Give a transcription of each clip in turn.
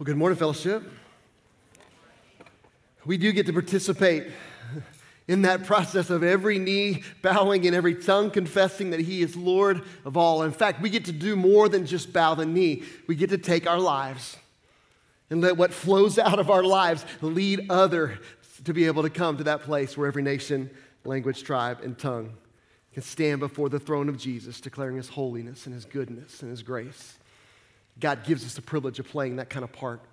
Well, good morning, fellowship. We do get to participate in that process of every knee bowing and every tongue confessing that He is Lord of all. In fact, we get to do more than just bow the knee. We get to take our lives and let what flows out of our lives lead others to be able to come to that place where every nation, language, tribe, and tongue can stand before the throne of Jesus, declaring His holiness and His goodness and His grace. God gives us the privilege of playing that kind of part.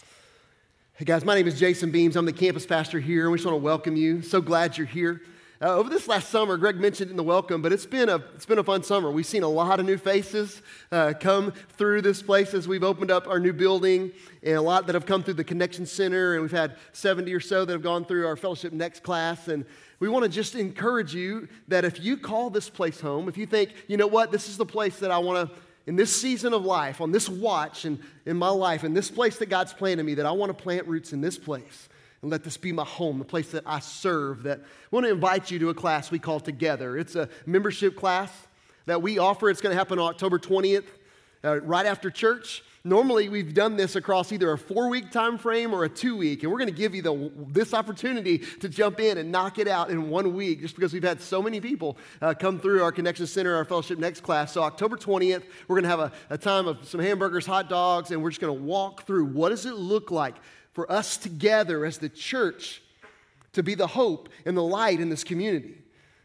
Hey guys, my name is Jason Beams. I'm the campus pastor here, and we just want to welcome you. So glad you're here. Over this last summer, Greg mentioned in the welcome, but it's been a fun summer. We've seen a lot of new faces come through this place as we've opened up our new building, and a lot that have come through the Connection Center, and we've had 70 or so that have gone through our Fellowship Next class. And we want to just encourage you that if you call this place home, if you think, you know what, this is the place that I want to, in this season of life, on this watch in my life, in this place that God's planted me, that I want to plant roots in this place and let this be my home, the place that I serve, that I want to invite you to a class we call Together. It's a membership class that we offer. It's going to happen on October 20th, right after church. Normally, we've done this across either a 4-week time frame or a 2-week, and we're going to give you this opportunity to jump in and knock it out in 1 week, just because we've had so many people come through our Connection Center, our Fellowship Next class. So October 20th, we're going to have a time of some hamburgers, hot dogs, and we're just going to walk through what does it look like for us together as the church to be the hope and the light in this community.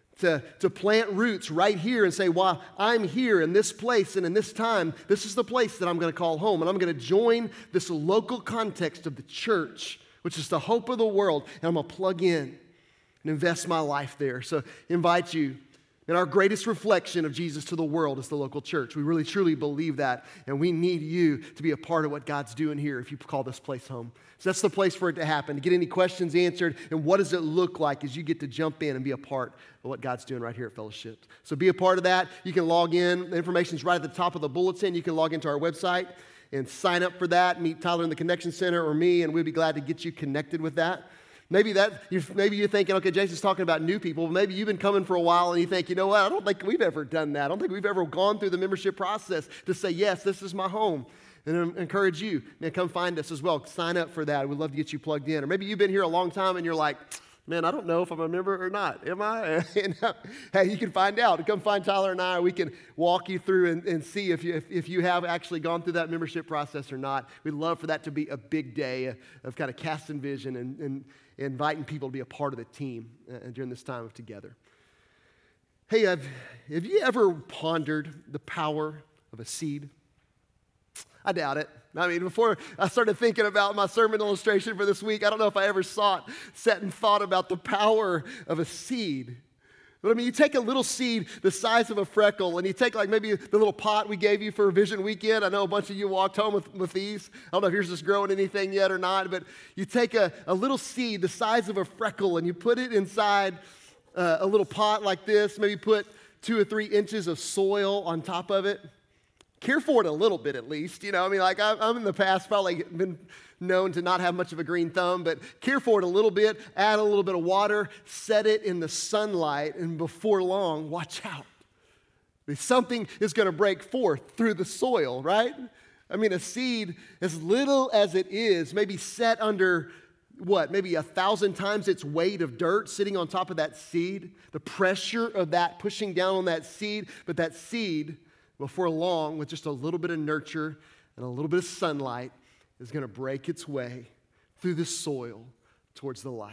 To plant roots right here and say, while I'm here in this place and in this time, this is the place that I'm going to call home. And I'm going to join this local context of the church, which is the hope of the world, and I'm going to plug in and invest my life there. So invite you. And our greatest reflection of Jesus to the world is the local church. We really, truly believe that. And we need you to be a part of what God's doing here if you call this place home. So that's the place for it to happen, to get any questions answered. And what does it look like as you get to jump in and be a part of what God's doing right here at Fellowship. So be a part of that. You can log in. The information's right at the top of the bulletin. You can log into our website and sign up for that. Meet Tyler in the Connection Center or me, and we'd be glad to get you connected with that. Maybe you're thinking, okay, Jason's talking about new people. Maybe you've been coming for a while and you think, you know what, I don't think we've ever done that. I don't think we've ever gone through the membership process to say, yes, this is my home. And I encourage you, man, come find us as well. Sign up for that. We'd love to get you plugged in. Or maybe you've been here a long time and you're like, man, I don't know if I'm a member or not. Am I? Hey, you can find out. Come find Tyler and I. We can walk you through and see if you have actually gone through that membership process or not. We'd love for that to be a big day of kind of casting vision and inviting people to be a part of the team during this time of together. Hey, have you ever pondered the power of a seed? I doubt it. I mean, before I started thinking about my sermon illustration for this week, I don't know if I ever sat and thought about the power of a seed. But I mean, you take a little seed the size of a freckle, and you take like maybe the little pot we gave you for Vision Weekend. I know a bunch of you walked home with these. I don't know if yours is growing anything yet or not, but you take a little seed the size of a freckle, and you put it inside a little pot like this. Maybe put 2 or 3 inches of soil on top of it. Care for it a little bit at least. You know, I mean, like I'm in the past probably been known to not have much of a green thumb, but care for it a little bit, add a little bit of water, set it in the sunlight, and before long, watch out. Something is going to break forth through the soil, right? I mean, a seed, as little as it is, maybe set under maybe 1,000 times its weight of dirt sitting on top of that seed, the pressure of that pushing down on that seed, but that seed, before long, with just a little bit of nurture and a little bit of sunlight, is going to break its way through the soil towards the light.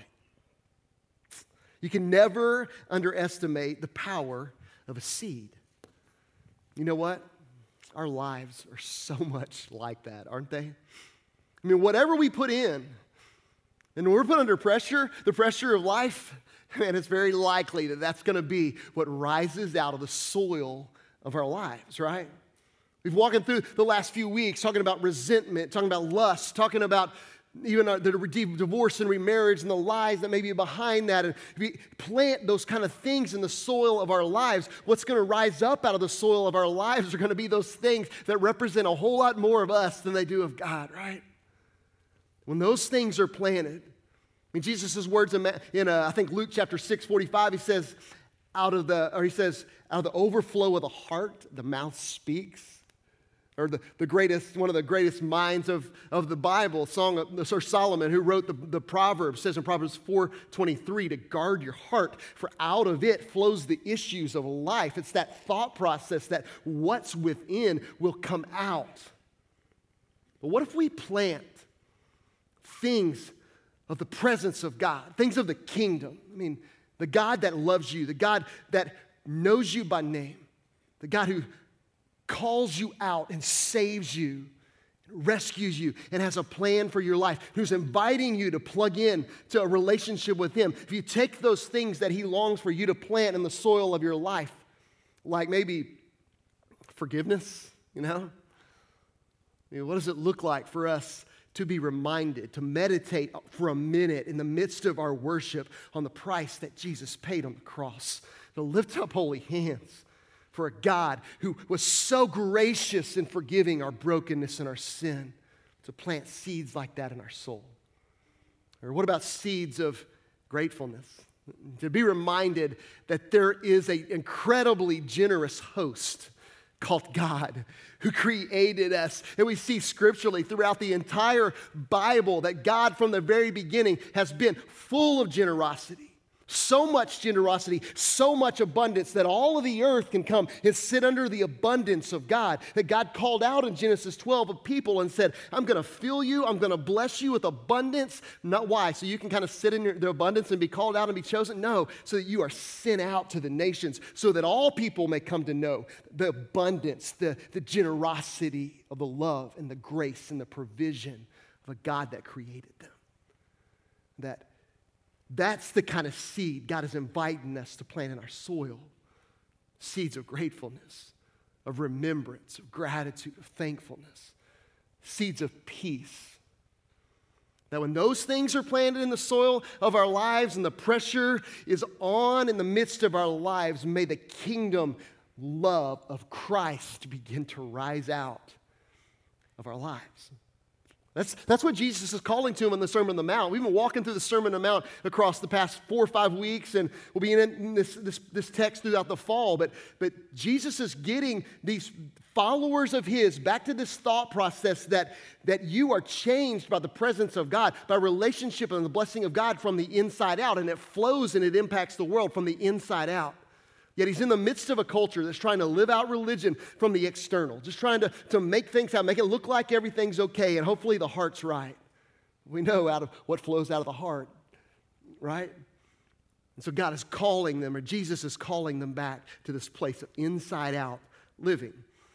You can never underestimate the power of a seed. You know what? Our lives are so much like that, aren't they? I mean, whatever we put in, and when we're put under pressure, the pressure of life, man, it's very likely that that's going to be what rises out of the soil of our lives, right? We've walked through the last few weeks talking about resentment, talking about lust, talking about even the divorce and remarriage and the lies that may be behind that. And if we plant those kind of things in the soil of our lives, what's going to rise up out of the soil of our lives are going to be those things that represent a whole lot more of us than they do of God, right? When those things are planted, I mean, Jesus' words in I think Luke chapter 6:45, he says, out of the overflow of the heart, the mouth speaks. Or one of the greatest minds of the Bible, Song of Sir Solomon, who wrote the Proverbs, says in Proverbs 4:23 to guard your heart, for out of it flows the issues of life. It's that thought process that what's within will come out. But what if we plant things of the presence of God, things of the kingdom? I mean, the God that loves you, the God that knows you by name, the God who calls you out and saves you, rescues you, and has a plan for your life, who's inviting you to plug in to a relationship with Him. If you take those things that He longs for you to plant in the soil of your life, like maybe forgiveness, what does it look like for us to be reminded, to meditate for a minute in the midst of our worship on the price that Jesus paid on the cross, to lift up holy hands for a God who was so gracious in forgiving our brokenness and our sin, to plant seeds like that in our soul? Or what about seeds of gratefulness? To be reminded that there is an incredibly generous host called God who created us. And we see scripturally throughout the entire Bible that God from the very beginning has been full of generosity. So much generosity, so much abundance that all of the earth can come and sit under the abundance of God. That God called out in Genesis 12 of people and said, I'm going to fill you, I'm going to bless you with abundance. Not why? So you can kind of sit in the abundance and be called out and be chosen? No, so that you are sent out to the nations, so that all people may come to know the abundance, the generosity of the love and the grace and the provision of a God that created them. That's the kind of seed God is inviting us to plant in our soil. Seeds of gratefulness, of remembrance, of gratitude, of thankfulness. Seeds of peace. That when those things are planted in the soil of our lives and the pressure is on in the midst of our lives, may the kingdom love of Christ begin to rise out of our lives. That's what Jesus is calling to him in the Sermon on the Mount. We've been walking through the Sermon on the Mount across the past 4 or 5 weeks, and we'll be in this text throughout the fall. But Jesus is getting these followers of his back to this thought process that you are changed by the presence of God, by relationship and the blessing of God from the inside out, and it flows and it impacts the world from the inside out. Yet he's in the midst of a culture that's trying to live out religion from the external, just trying to make things out, make it look like everything's okay, and hopefully the heart's right. We know out of what flows out of the heart, right? And so God is calling them, or Jesus is calling them back to this place of inside-out living.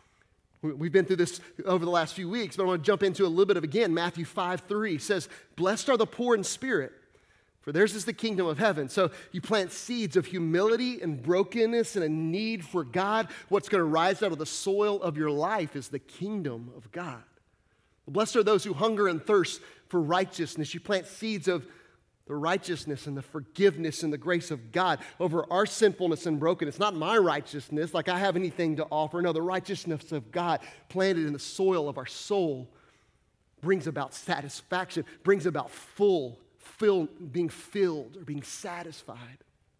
We've been through this over the last few weeks, but I want to jump into a little bit of again. Matthew 5:3 says, "Blessed are the poor in spirit, for theirs is the kingdom of heaven." So you plant seeds of humility and brokenness and a need for God. What's going to rise out of the soil of your life is the kingdom of God. Blessed are those who hunger and thirst for righteousness. You plant seeds of the righteousness and the forgiveness and the grace of God over our sinfulness and brokenness. Not my righteousness, like I have anything to offer. No, the righteousness of God planted in the soil of our soul brings about satisfaction, brings about being filled or being satisfied.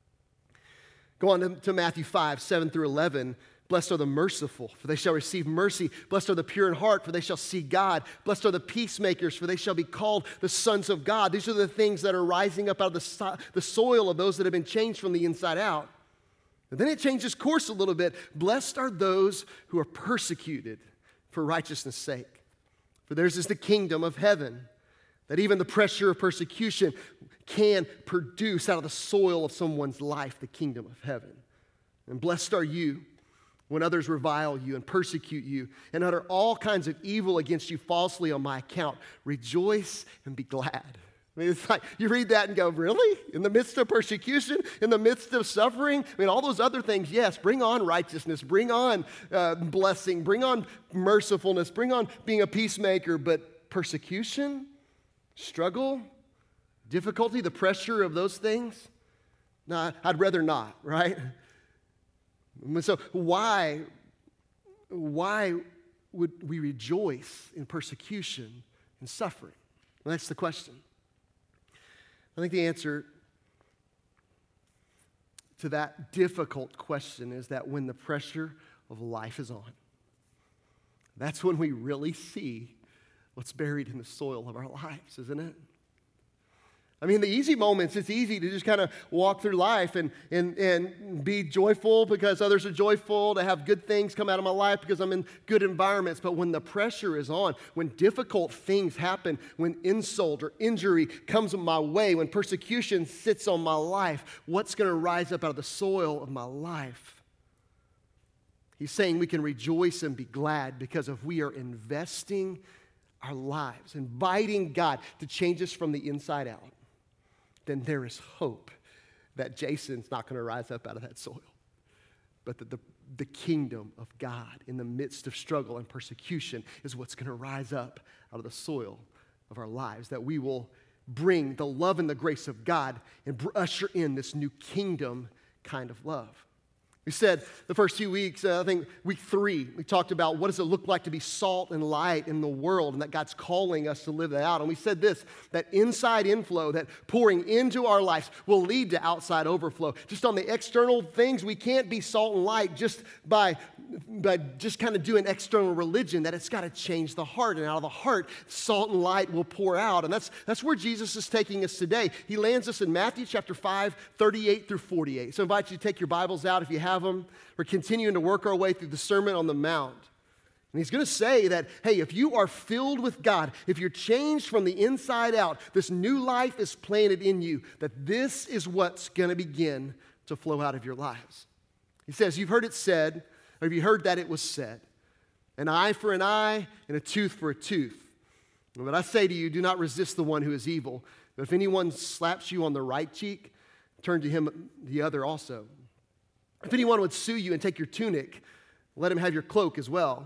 Go on to Matthew 5:7-11. "Blessed are the merciful, for they shall receive mercy. Blessed are the pure in heart, for they shall see God. Blessed are the peacemakers, for they shall be called the sons of God." These are the things that are rising up out of the soil of those that have been changed from the inside out. And then it changes course a little bit. "Blessed are those who are persecuted for righteousness' sake, for theirs is the kingdom of heaven." That even the pressure of persecution can produce out of the soil of someone's life the kingdom of heaven. "And blessed are you when others revile you and persecute you and utter all kinds of evil against you falsely on my account. Rejoice and be glad." I mean, it's like you read that and go, really? In the midst of persecution, in the midst of suffering? I mean, all those other things, yes, bring on righteousness, bring on blessing, bring on mercifulness, bring on being a peacemaker, but persecution? Struggle, difficulty, the pressure of those things? No, I'd rather not, right? So why would we rejoice in persecution and suffering? Well, that's the question. I think the answer to that difficult question is that when the pressure of life is on, That's when we really see what's buried in the soil of our lives, isn't it? I mean, the easy moments, it's easy to just kind of walk through life and be joyful because others are joyful, to have good things come out of my life because I'm in good environments. But when the pressure is on, when difficult things happen, when insult or injury comes my way, when persecution sits on my life, what's going to rise up out of the soil of my life? He's saying we can rejoice and be glad because if we are investing our lives, inviting God to change us from the inside out, then there is hope that Jason's not going to rise up out of that soil, but that the kingdom of God in the midst of struggle and persecution is what's going to rise up out of the soil of our lives, that we will bring the love and the grace of God and usher in this new kingdom kind of love. We said the first few weeks, I think week 3, we talked about what does it look like to be salt and light in the world, and that God's calling us to live that out. And we said this, that inside inflow, that pouring into our lives will lead to outside overflow. Just on the external things, we can't be salt and light just by just kind of doing external religion, that it's got to change the heart. And out of the heart, salt and light will pour out. And that's where Jesus is taking us today. He lands us in Matthew chapter 5, 38 through 48. So I invite you to take your Bibles out if you have them. We're continuing to work our way through the Sermon on the Mount. And he's going to say that, hey, if you are filled with God, if you're changed from the inside out, this new life is planted in you, that this is what's going to begin to flow out of your lives. He says, you've heard it said, or have you heard that it was said, an eye for an eye and a tooth for a tooth. But I say to you, do not resist the one who is evil. But if anyone slaps you on the right cheek, turn to him the other also. If anyone would sue you and take your tunic, let him have your cloak as well.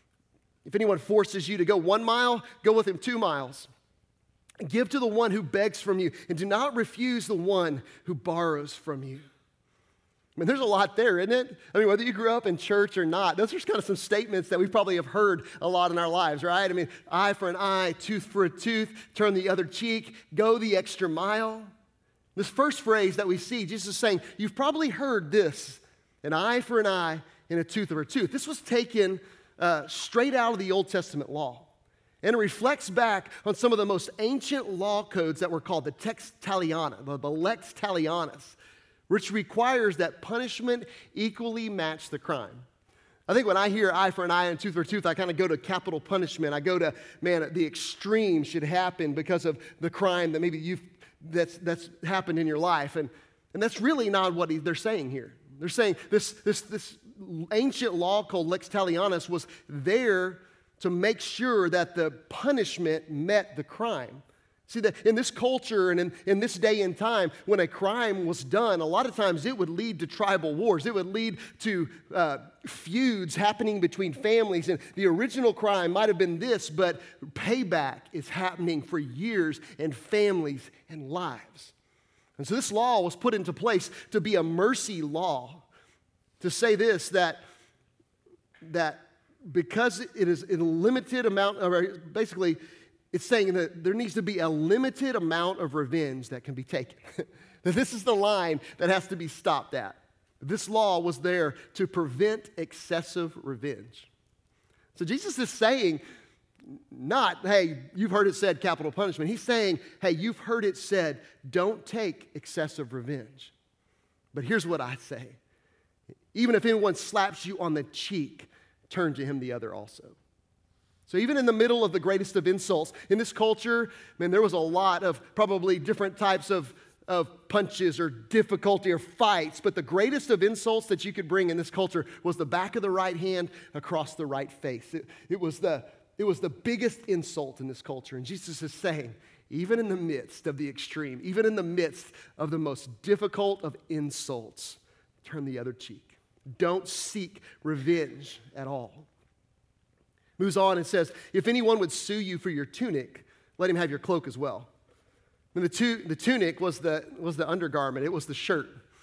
If anyone forces you to go 1 mile, go with him 2 miles. Give to the one who begs from you, and do not refuse the one who borrows from you. I mean, there's a lot there, isn't it? I mean, whether you grew up in church or not, those are kind of some statements that we probably have heard a lot in our lives, right? I mean, eye for an eye, tooth for a tooth, turn the other cheek, go the extra mile. This first phrase that we see, Jesus is saying, you've probably heard this, an eye for an eye and a tooth for a tooth. This was taken straight out of the Old Testament law. And it reflects back on some of the most ancient law codes that were called the Text Talionis, the Lex Talionis, which requires that punishment equally match the crime. I think when I hear eye for an eye and tooth for a tooth, I kind of go to capital punishment. I go to, man, the extreme should happen because of the crime that maybe that's happened in your life. And that's really not what they're saying here. They're saying this ancient law called Lex Talionis was there to make sure that the punishment met the crime. See, that in this culture and in this day and time, when a crime was done, a lot of times it would lead to tribal wars. It would lead to feuds happening between families. And the original crime might have been this, but payback is happening for years and families and lives. And so this law was put into place to be a mercy law, to say this, that because it is in a limited amount, or basically, it's saying that there needs to be a limited amount of revenge that can be taken. That this is the line that has to be stopped at. This law was there to prevent excessive revenge. So Jesus is saying, not, hey, you've heard it said capital punishment. He's saying, hey, you've heard it said, don't take excessive revenge. But here's what I say. Even if anyone slaps you on the cheek, turn to him the other also. So even in the middle of the greatest of insults, in this culture, man, there was a lot of probably different types of punches or difficulty or fights, but the greatest of insults that you could bring in this culture was the back of the right hand across the right face. It was the biggest insult in this culture. And Jesus is saying, even in the midst of the extreme, even in the midst of the most difficult of insults, turn the other cheek. Don't seek revenge at all. Moves on and says, if anyone would sue you for your tunic, let him have your cloak as well. And the tunic was the undergarment. It was the shirt.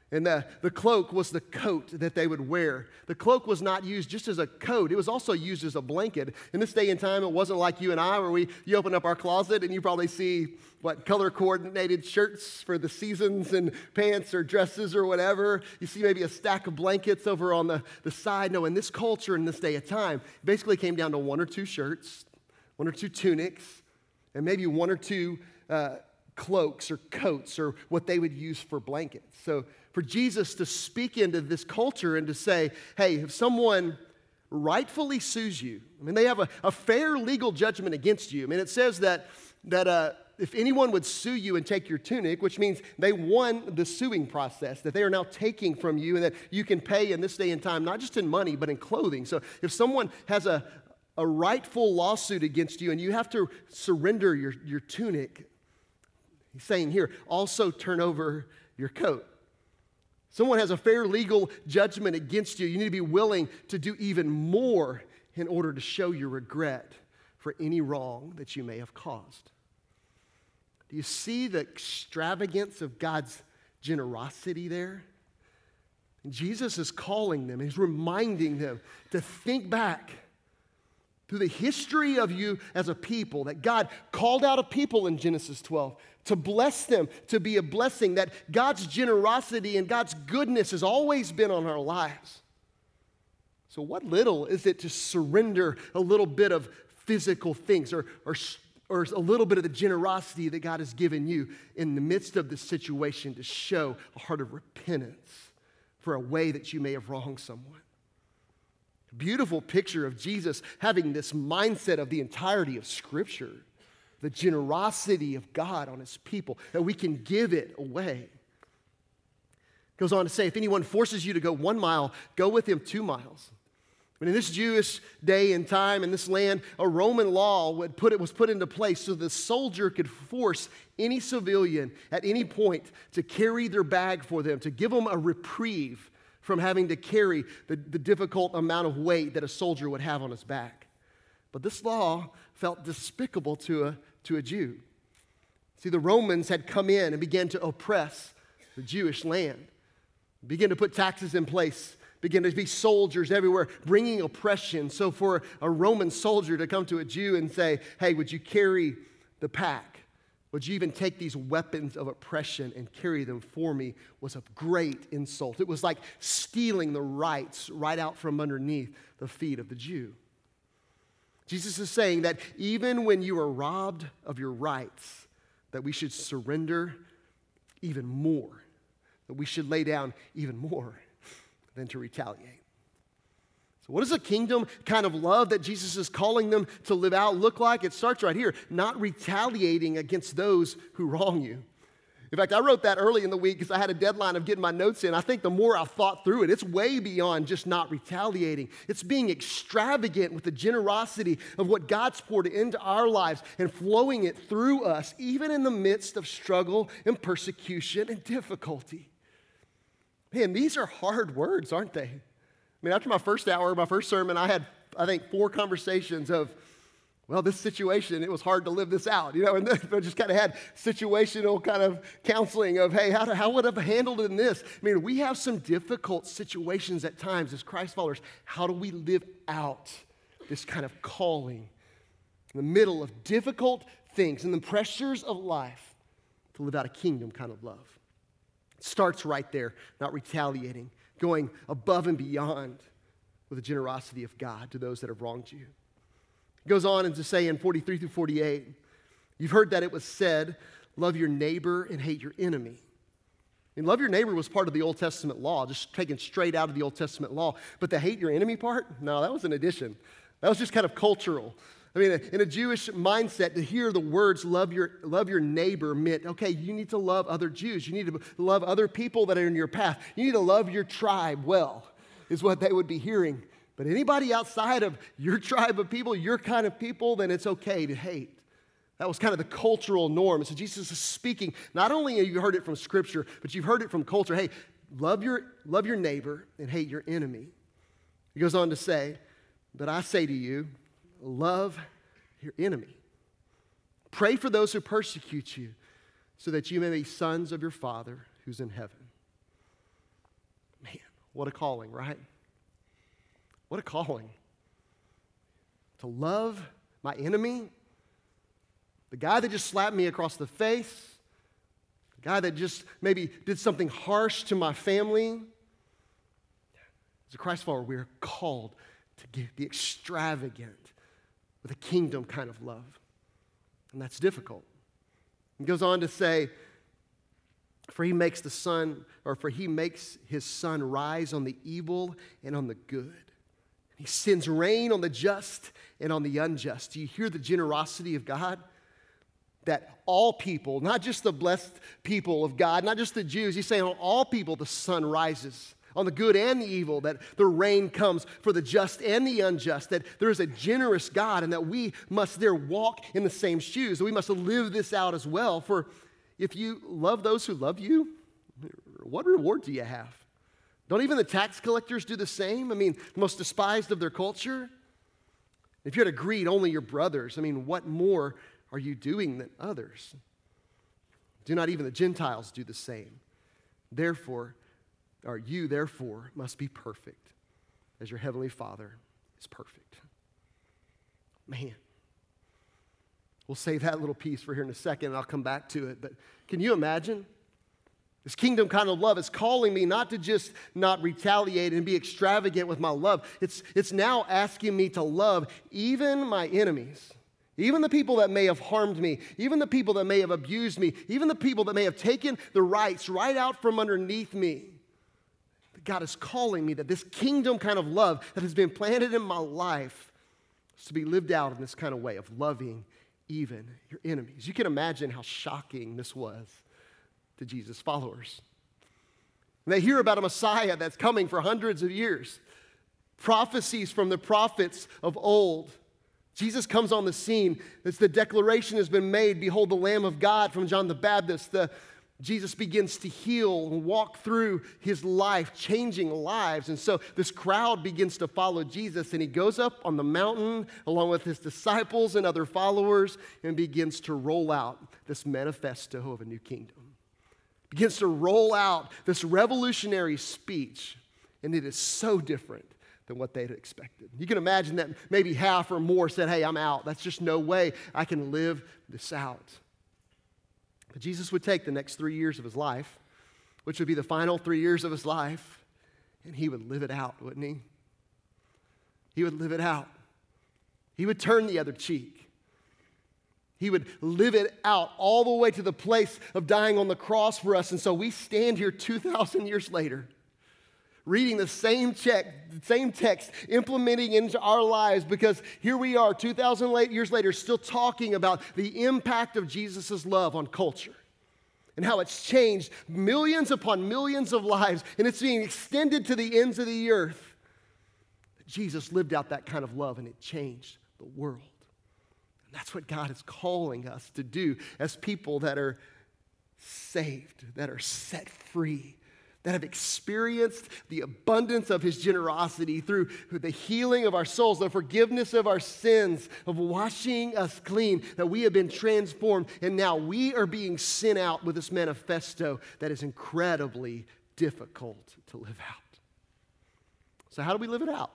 And the cloak was the coat that they would wear. The cloak was not used just as a coat. It was also used as a blanket. In this day and time, it wasn't like you and I where you open up our closet and you probably see, color-coordinated shirts for the seasons and pants or dresses or whatever. You see maybe a stack of blankets over on the side. No, in this culture, in this day and time, it basically came down to one or two shirts, one or two tunics, and maybe one or two cloaks or coats or what they would use for blankets. So for Jesus to speak into this culture and to say, hey, if someone rightfully sues you, they have a fair legal judgment against you. It says that if anyone would sue you and take your tunic, which means they won the suing process, that they are now taking from you and that you can pay in this day and time, not just in money, but in clothing. So if someone has a rightful lawsuit against you and you have to surrender your tunic, he's saying here, also turn over your coat. Someone has a fair legal judgment against you. You need to be willing to do even more in order to show your regret for any wrong that you may have caused. Do you see the extravagance of God's generosity there? And Jesus is calling them, he's reminding them to think back through the history of you as a people, that God called out a people in Genesis 12 to bless them, to be a blessing, that God's generosity and God's goodness has always been on our lives. So what little is it to surrender a little bit of physical things or a little bit of the generosity that God has given you in the midst of this situation to show a heart of repentance for a way that you may have wronged someone? Beautiful picture of Jesus having this mindset of the entirety of Scripture, the generosity of God on his people, that we can give it away. Goes on to say, if anyone forces you to go 1 mile, go with him 2 miles. But in this Jewish day and time, in this land, a Roman law was put into place so the soldier could force any civilian at any point to carry their bag for them, to give them a reprieve from having to carry the difficult amount of weight that a soldier would have on his back. But this law felt despicable to a Jew. See, the Romans had come in and began to oppress the Jewish land, began to put taxes in place, began to be soldiers everywhere, bringing oppression. So for a Roman soldier to come to a Jew and say, hey, would you carry the pack? Would you even take these weapons of oppression and carry them for me, was a great insult. It was like stealing the rights right out from underneath the feet of the Jew. Jesus is saying that even when you are robbed of your rights, that we should surrender even more, that we should lay down even more than to retaliate. So what does a kingdom kind of love that Jesus is calling them to live out look like? It starts right here, not retaliating against those who wrong you. In fact, I wrote that early in the week because I had a deadline of getting my notes in. I think the more I've thought through it, it's way beyond just not retaliating. It's being extravagant with the generosity of what God's poured into our lives and flowing it through us, even in the midst of struggle and persecution and difficulty. Man, these are hard words, aren't they? After my first hour, my first sermon, I had, 4 conversations of, well, this situation, it was hard to live this out, and I just kind of had situational kind of counseling of, hey, how would I have handled in this? We have some difficult situations at times as Christ followers. How do we live out this kind of calling in the middle of difficult things and the pressures of life to live out a kingdom kind of love? It starts right there, not retaliating, going above and beyond with the generosity of God to those that have wronged you. It goes on and to say in 43 through 48, you've heard that it was said, love your neighbor and hate your enemy. And love your neighbor was part of the Old Testament law, just taken straight out of the Old Testament law. But the hate your enemy part, no, that was an addition. That was just kind of cultural. In a Jewish mindset, to hear the words love your neighbor meant, okay, you need to love other Jews. You need to love other people that are in your path. You need to love your tribe well, is what they would be hearing. But anybody outside of your tribe of people, your kind of people, then it's okay to hate. That was kind of the cultural norm. So Jesus is speaking, not only have you heard it from Scripture, but you've heard it from culture. Hey, love your neighbor and hate your enemy. He goes on to say, but I say to you, love your enemy. Pray for those who persecute you, so that you may be sons of your Father who's in heaven. What a calling, right? What a calling. To love my enemy, the guy that just slapped me across the face, the guy that just maybe did something harsh to my family. As a Christ follower, we are called to be extravagant with a kingdom kind of love. And that's difficult. He goes on to say, for he makes his sun rise on the evil and on the good. He sends rain on the just and on the unjust. Do you hear the generosity of God? That all people, not just the blessed people of God, not just the Jews, he's saying on all people the sun rises, on the good and the evil, that the rain comes for the just and the unjust, that there is a generous God and that we must there walk in the same shoes, that we must live this out as well. For if you love those who love you, what reward do you have? Don't even the tax collectors do the same? I mean, the most despised of their culture? If you're to greet only your brothers, I mean, what more are you doing than others? Do not even the Gentiles do the same? Therefore, must be perfect, as your heavenly Father is perfect. Man. We'll save that little piece for here in a second, and I'll come back to it. But can you imagine? This kingdom kind of love is calling me not to just not retaliate and be extravagant with my love. It's now asking me to love even my enemies, even the people that may have harmed me, even the people that may have abused me, even the people that may have taken the rights right out from underneath me. God is calling me that this kingdom kind of love that has been planted in my life is to be lived out in this kind of way of loving even your enemies. You can imagine how shocking this was to Jesus' followers. And they hear about a Messiah that's coming for hundreds of years. Prophecies from the prophets of old. Jesus comes on the scene. It's the declaration has been made, behold the Lamb of God from John the Baptist. Jesus begins to heal and walk through his life, changing lives. And so this crowd begins to follow Jesus, and he goes up on the mountain along with his disciples and other followers and begins to roll out this manifesto of a new kingdom. Begins to roll out this revolutionary speech, and it is so different than what they'd expected. You can imagine that maybe half or more said, hey, I'm out. That's just no way I can live this out. But Jesus would take the next 3 years of his life, which would be the final 3 years of his life, and he would live it out, wouldn't he? He would live it out. He would turn the other cheek. He would live it out all the way to the place of dying on the cross for us. And so we stand here 2,000 years later, reading the same text, implementing into our lives, because here we are 2,000 years later still talking about the impact of Jesus' love on culture and how it's changed millions upon millions of lives, and it's being extended to the ends of the earth. Jesus lived out that kind of love, and it changed the world. And that's what God is calling us to do as people that are saved, that are set free, that have experienced the abundance of his generosity through the healing of our souls, the forgiveness of our sins, of washing us clean, that we have been transformed, and now we are being sent out with this manifesto that is incredibly difficult to live out. So how do we live it out?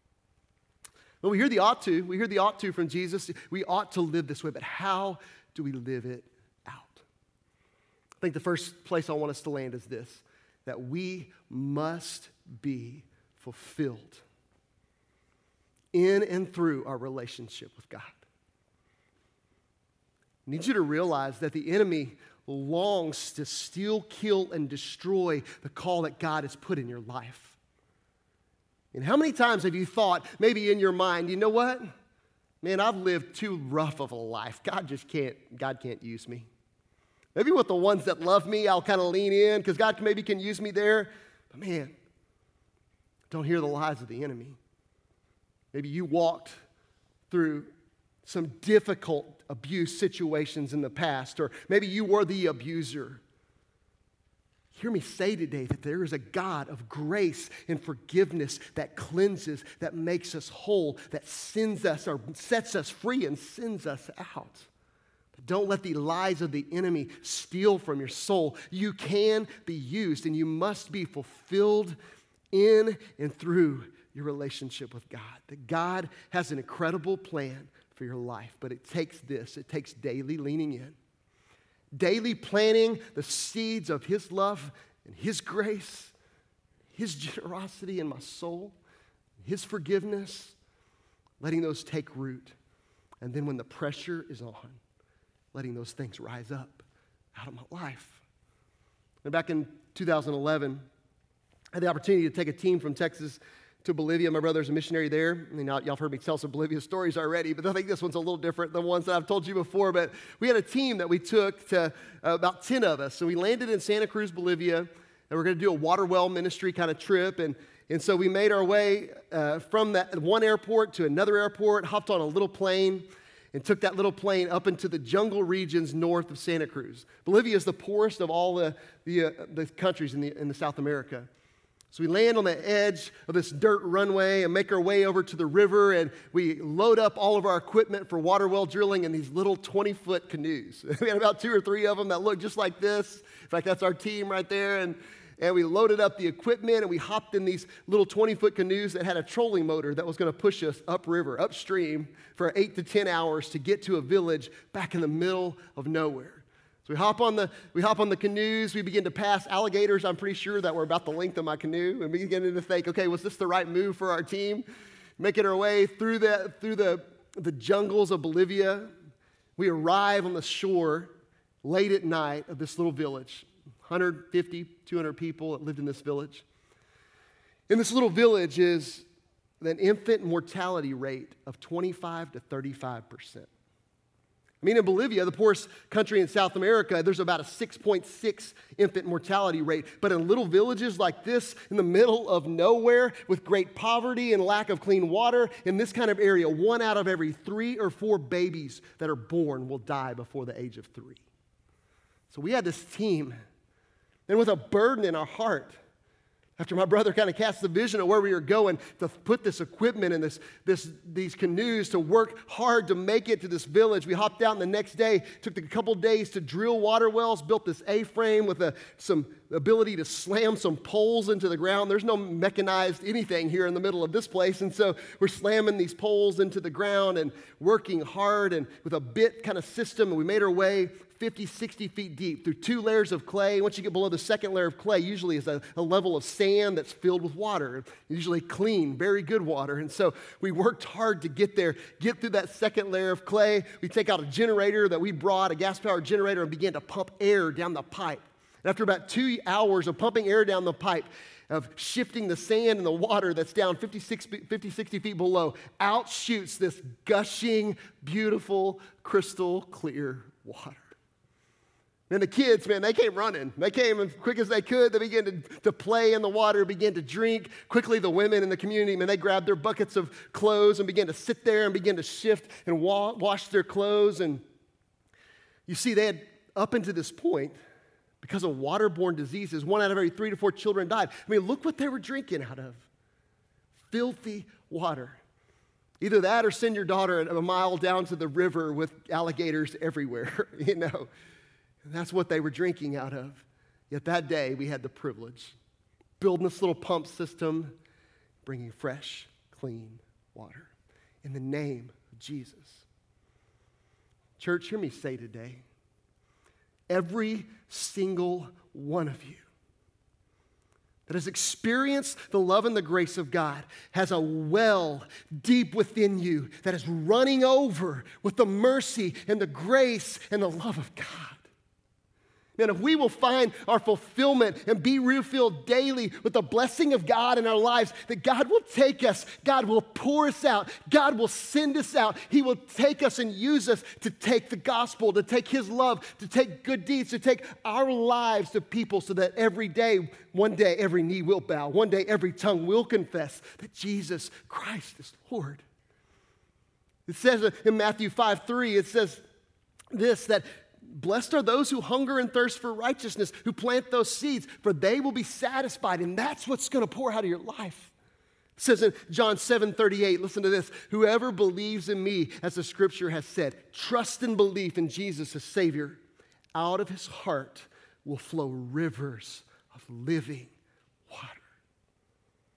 Well, we hear the ought to from Jesus. We ought to live this way, but how do we live it out? I think the first place I want us to land is this, that we must be fulfilled in and through our relationship with God. I need you to realize that the enemy longs to steal, kill, and destroy the call that God has put in your life. And how many times have you thought, maybe in your mind, you know what? Man, I've lived too rough of a life. God can't use me. Maybe with the ones that love me, I'll kind of lean in because God maybe can use me there. But man, don't hear the lies of the enemy. Maybe you walked through some difficult abuse situations in the past, or maybe you were the abuser. Hear me say today that there is a God of grace and forgiveness that cleanses, that makes us whole, that sends us or sets us free and sends us out. But don't let the lies of the enemy steal from your soul. You can be used, and you must be fulfilled in and through your relationship with God. That God has an incredible plan for your life, but it takes this. It takes daily leaning in, daily planting the seeds of His love and His grace, His generosity in my soul, His forgiveness, letting those take root. And then when the pressure is on, letting those things rise up out of my life. And back in 2011, I had the opportunity to take a team from Texas to Bolivia. My brother's a missionary there. I mean, y'all have heard me tell some Bolivia stories already, but I think this one's a little different than ones that I've told you before. But we had a team that we took to about 10 of us. So we landed in Santa Cruz, Bolivia, and we're going to do a water well ministry kind of trip. And so we made our way from that one airport to another airport, hopped on a little plane, and took that little plane up into the jungle regions north of Santa Cruz. Bolivia is the poorest of all the countries in the South America. So we land on the edge of this dirt runway and make our way over to the river, and we load up all of our equipment for water well drilling in these little 20-foot canoes. We had about 2 or 3 of them that looked just like this. In fact, that's our team right there. And we loaded up the equipment, and we hopped in these little 20-foot canoes that had a trolling motor that was going to push us upriver, upstream, for 8 to 10 hours to get to a village back in the middle of nowhere. So we hop on the canoes. We begin to pass alligators, I'm pretty sure, that were about the length of my canoe. And we begin to think, okay, was this the right move for our team? Making our way through the jungles of Bolivia. We arrive on the shore late at night of this little village. 150, 200 people that lived in this village. In this little village is an infant mortality rate of 25 to 35%. I mean, in Bolivia, the poorest country in South America, there's about a 6.6 infant mortality rate. But in little villages like this, in the middle of nowhere, with great poverty and lack of clean water, in this kind of area, 1 out of every 3 or 4 babies that are born will die before the age of 3. So we had this team, and with a burden in our heart, after my brother kind of cast the vision of where we were going, to put this equipment and these canoes to work hard to make it to this village. We hopped out, and the next day, took a couple days to drill water wells, built this A-frame with some ability to slam some poles into the ground. There's no mechanized anything here in the middle of this place, and so we're slamming these poles into the ground and working hard and with a bit kind of system, and we made our way 50, 60 feet deep through 2 layers of clay. Once you get below the second layer of clay, usually is a level of sand that's filled with water, usually clean, very good water. And so we worked hard to get there, get through that second layer of clay. We take out a generator that we brought, a gas-powered generator, and began to pump air down the pipe. And after about 2 hours of pumping air down the pipe, of shifting the sand and the water that's down 50, 60 feet below, out shoots this gushing, beautiful, crystal clear water. And the kids, man, they came running. They came as quick as they could. They began to play in the water, began to drink. Quickly, the women in the community, man, they grabbed their buckets of clothes and began to sit there and begin to shift and wash their clothes. And you see, they had, up until this point, because of waterborne diseases, 1 out of every 3 to 4 children died. I mean, look what they were drinking out of. Filthy water. Either that or send your daughter a mile down to the river with alligators everywhere, you know. And that's what they were drinking out of. Yet that day, we had the privilege, building this little pump system, bringing fresh, clean water in the name of Jesus. Church, hear me say today, every single one of you that has experienced the love and the grace of God has a well deep within you that is running over with the mercy and the grace and the love of God. And if we will find our fulfillment and be refilled daily with the blessing of God in our lives, that God will take us, God will pour us out, God will send us out. He will take us and use us to take the gospel, to take His love, to take good deeds, to take our lives to people so that every day, one day, every knee will bow. One day, every tongue will confess that Jesus Christ is Lord. It says in Matthew 5:3, it says this, that blessed are those who hunger and thirst for righteousness, who plant those seeds, for they will be satisfied. And that's what's going to pour out of your life. It says in John 7:38, listen to this, whoever believes in me, as the scripture has said, trust and belief in Jesus as Savior, out of his heart will flow rivers of living water.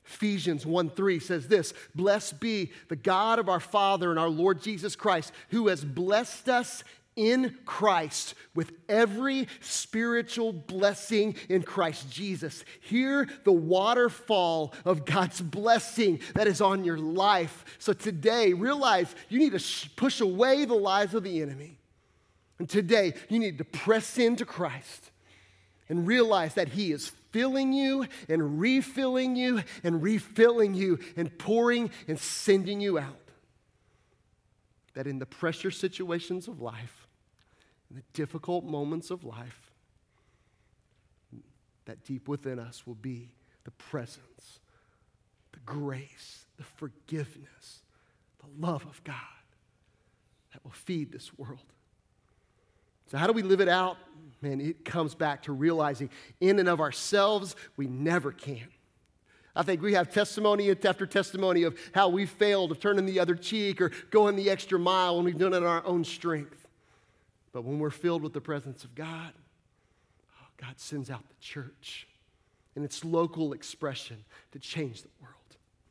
Ephesians 1:3 says this, "Blessed be the God of our Father and our Lord Jesus Christ, who has blessed us in Christ with every spiritual blessing in Christ Jesus." Hear the waterfall of God's blessing that is on your life. So today, realize you need to push away the lies of the enemy. And today, you need to press into Christ and realize that He is filling you and refilling you and refilling you and pouring and sending you out. That in the pressure situations of life, in the difficult moments of life, that deep within us will be the presence, the grace, the forgiveness, the love of God that will feed this world. So how do we live it out? Man, it comes back to realizing in and of ourselves, we never can. I think we have testimony after testimony of how we failed of turning the other cheek or going the extra mile when we've done it in our own strength. But when we're filled with the presence of God, God sends out the church in its local expression to change the world.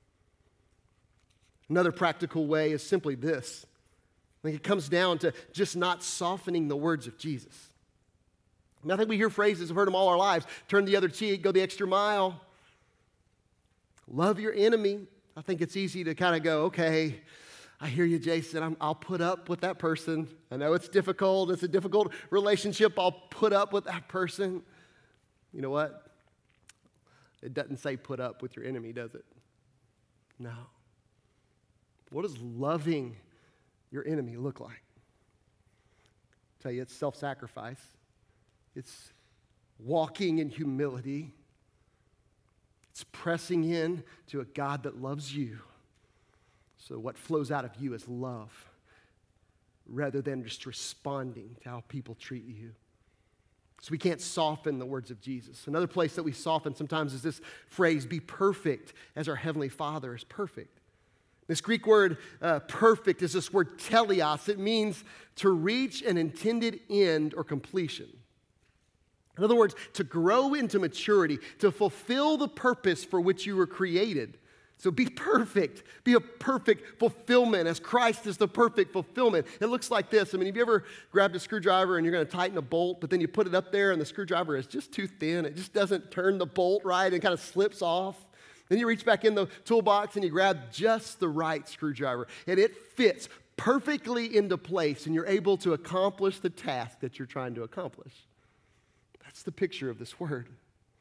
Another practical way is simply this. I think it comes down to just not softening the words of Jesus. I think we hear phrases, we've heard them all our lives. Turn the other cheek, go the extra mile. Love your enemy. I think it's easy to kind of go, okay, I hear you, Jason. I'll put up with that person. I know it's difficult. It's a difficult relationship. I'll put up with that person. You know what? It doesn't say put up with your enemy, does it? No. What does loving your enemy look like? I tell you, it's self-sacrifice. It's walking in humility. It's pressing in to a God that loves you. So what flows out of you is love rather than just responding to how people treat you. So we can't soften the words of Jesus. Another place that we soften sometimes is this phrase, be perfect as our Heavenly Father is perfect. This Greek word perfect is this word teleos. It means to reach an intended end or completion. In other words, to grow into maturity, to fulfill the purpose for which you were created. So be perfect. Be a perfect fulfillment as Christ is the perfect fulfillment. It looks like this. I mean, have you ever grabbed a screwdriver and you're going to tighten a bolt, but then you put it up there and the screwdriver is just too thin. It just doesn't turn the bolt right and kind of slips off. Then you reach back in the toolbox and you grab just the right screwdriver. And it fits perfectly into place and you're able to accomplish the task that you're trying to accomplish. That's the picture of this word.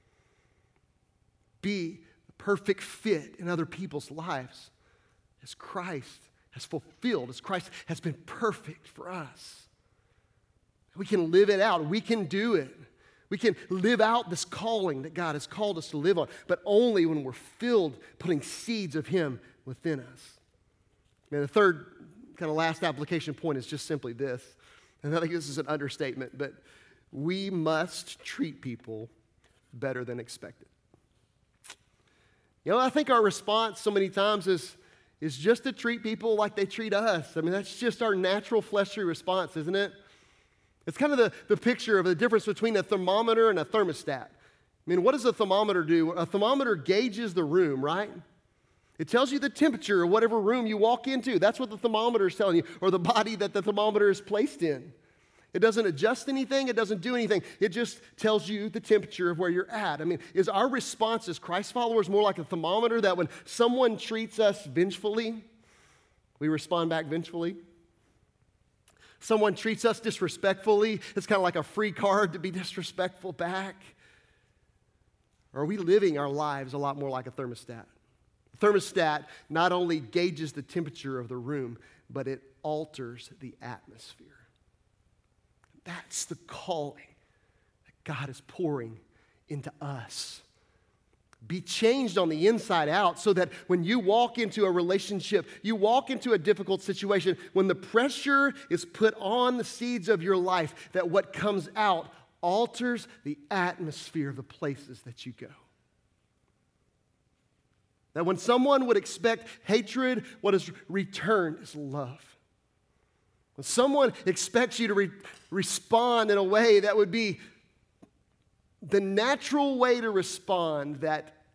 Be a perfect fit in other people's lives as Christ has fulfilled, as Christ has been perfect for us. We can live it out. We can do it. We can live out this calling that God has called us to live on, but only when we're filled, putting seeds of Him within us. And the third kind of last application point is just simply this, and I think this is an understatement, but we must treat people better than expected. You know, I think our response so many times is just to treat people like they treat us. I mean, that's just our natural fleshly response, isn't it? It's kind of the picture of the difference between a thermometer and a thermostat. I mean, what does a thermometer do? A thermometer gauges the room, right? It tells you the temperature of whatever room you walk into. That's what the thermometer is telling you, or the body that the thermometer is placed in. It doesn't adjust anything. It doesn't do anything. It just tells you the temperature of where you're at. I mean, is our response as Christ followers more like a thermometer that when someone treats us vengefully, we respond back vengefully? Someone treats us disrespectfully, it's kind of like a free card to be disrespectful back. Or are we living our lives a lot more like a thermostat? A thermostat not only gauges the temperature of the room, but it alters the atmosphere. That's the calling that God is pouring into us. Be changed on the inside out so that when you walk into a relationship, you walk into a difficult situation, when the pressure is put on the seeds of your life, that what comes out alters the atmosphere of the places that you go. That when someone would expect hatred, what is returned is love. When someone expects you to respond in a way that would be the natural way to respond, that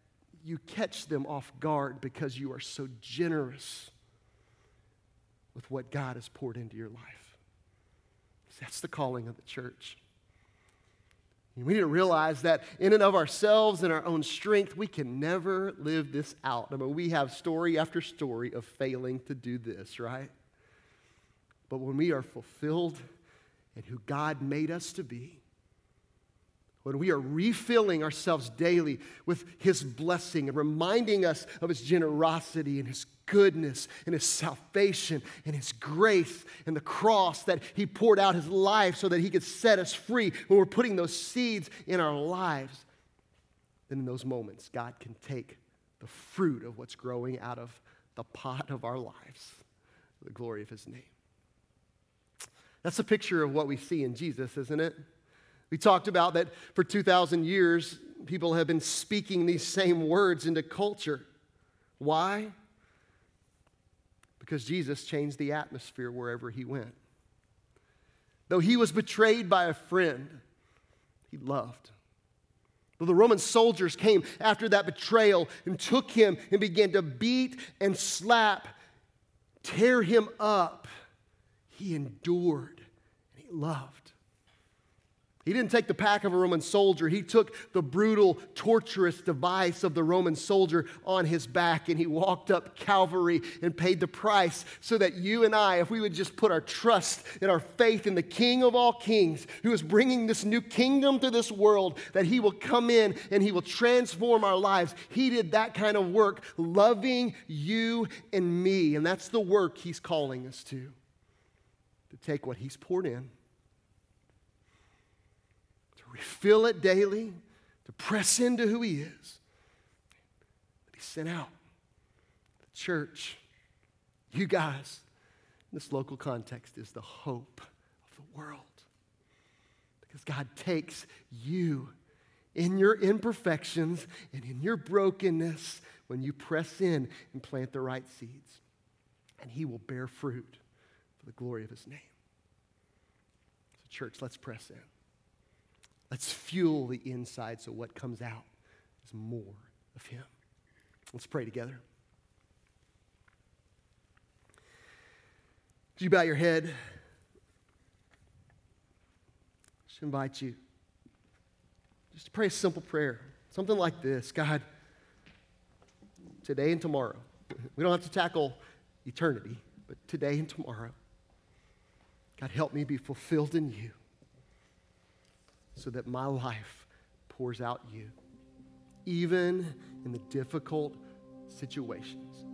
you catch them off guard because you are so generous with what God has poured into your life. That's the calling of the church. We need to realize that in and of ourselves and our own strength, we can never live this out. I mean, we have story after story of failing to do this, right? But when we are fulfilled in who God made us to be, when we are refilling ourselves daily with His blessing and reminding us of His generosity and His goodness and His salvation and His grace and the cross that He poured out His life so that He could set us free, when we're putting those seeds in our lives, then in those moments, God can take the fruit of what's growing out of the pot of our lives, for the glory of His name. That's a picture of what we see in Jesus, isn't it? We talked about that for 2,000 years, people have been speaking these same words into culture. Why? Because Jesus changed the atmosphere wherever He went. Though He was betrayed by a friend, He loved. Though the Roman soldiers came after that betrayal and took Him and began to beat and slap, tear Him up, He endured and He loved. He didn't take the pack of a Roman soldier. He took the brutal, torturous device of the Roman soldier on His back, and He walked up Calvary and paid the price so that you and I, if we would just put our trust and our faith in the King of all kings, who is bringing this new kingdom to this world, that He will come in and He will transform our lives. He did that kind of work, loving you and me, and that's the work He's calling us to take what He's poured in, refill it daily, to press into who He is. That He sent out the church. You guys, in this local context, is the hope of the world. Because God takes you in your imperfections and in your brokenness when you press in and plant the right seeds. And He will bear fruit for the glory of His name. So church, let's press in. Let's fuel the inside so what comes out is more of Him. Let's pray together. Would you bow your head? Just invite you just to pray a simple prayer. Something like this: God, today and tomorrow. We don't have to tackle eternity, but today and tomorrow. God, help me be fulfilled in You, so that my life pours out You, even in the difficult situations.